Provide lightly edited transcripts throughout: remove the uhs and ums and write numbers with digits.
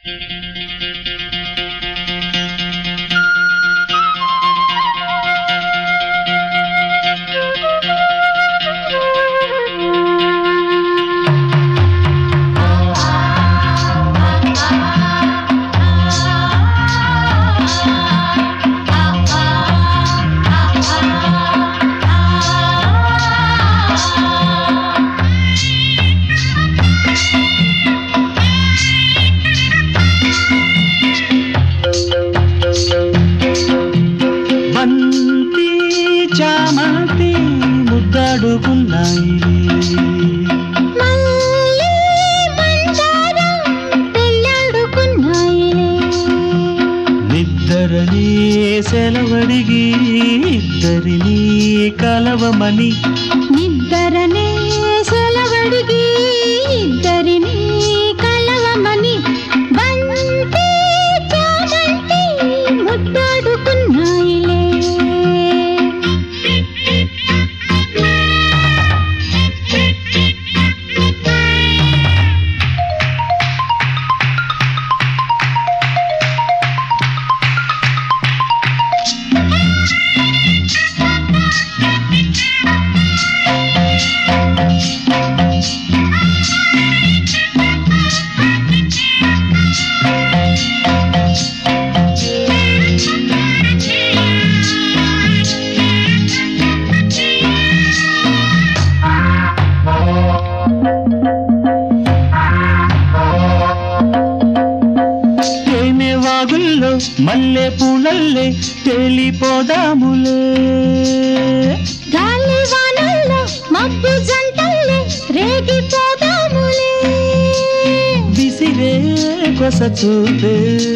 నిద్దరని సెలవడిగి ఇద్దరిని కలవమని నిద్దరనే సెలవడిగి ఇద్దరిని కలవమని బంతి చామంతి ముద్దాడుకున్నాయిలే. మల్లె పూలల్లే తేలిపోదాములే, గాలి వానల్లో మబ్బు జంటల్లే రేగిపోదాములే. విసిరే కొస చూపే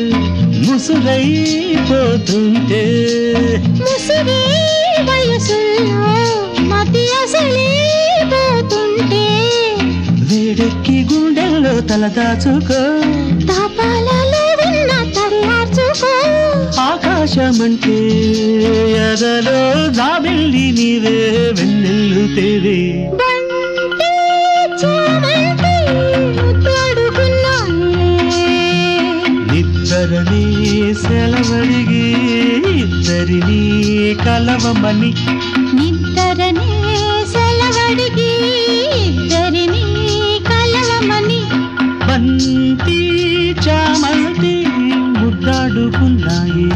ముసురైపోతుంటే, ముసిరే వయసుల్లో మతి అసలిపోతుంటే, వేడెక్కి గుండెల్లో తలదాచుకో, తాపాలలో ఉన్న తడియార్చుకో. ఆకాశమంటే ఎదలో జాబిల్లి నీవే వెన్నెల్లు తేవే. బంతి చామంతి ముద్దాడుకున్నాయిలే. నిద్దరని సెలవడిగి ఇద్దరిని కలవమని నిద్దరనే సెలవడిగి ఇద్దరిని కలవమని బంతి చామంతి ముద్దాడుకున్నాయి.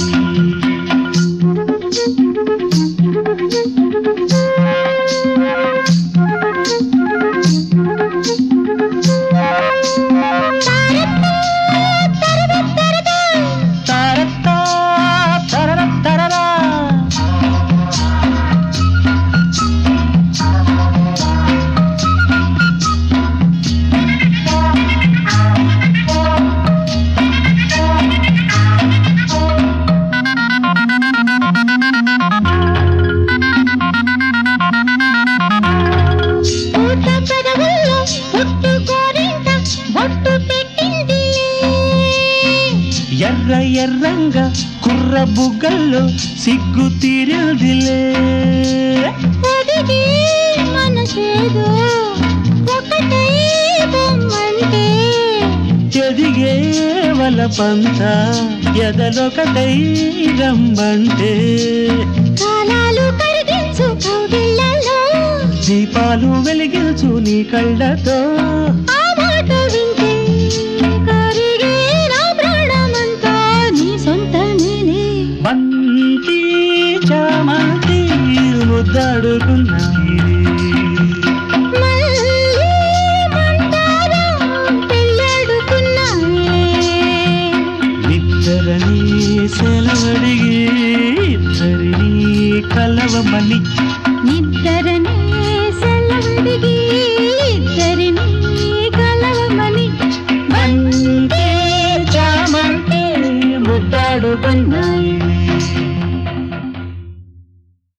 ఎర్ర ఎర్రంగా కుర్ర బుగ్గల్లో సిగ్గు తీరదిలే. మనసేదో ఒకటై బొమ్మంటే, ఎదిగే వలపంత ఎదలొకటై రమ్మంటే, కాలాలు కరిగించు కౌగిళ్ళలో దీపాలు వెలిగించు నీ కళ్ళతో. ఆ మాట వింటే కరిగే నా ప్రాణమంతా నీ సొంతమేనే. బంతి చామంతి ముద్దాడుకున్నాయి. మళ్ళీ మంటారా పెళ్ళాడుకున్నాయే. నిద్దరని సెలవడిగి ఇద్దరిని కలవమని నిద్దరనే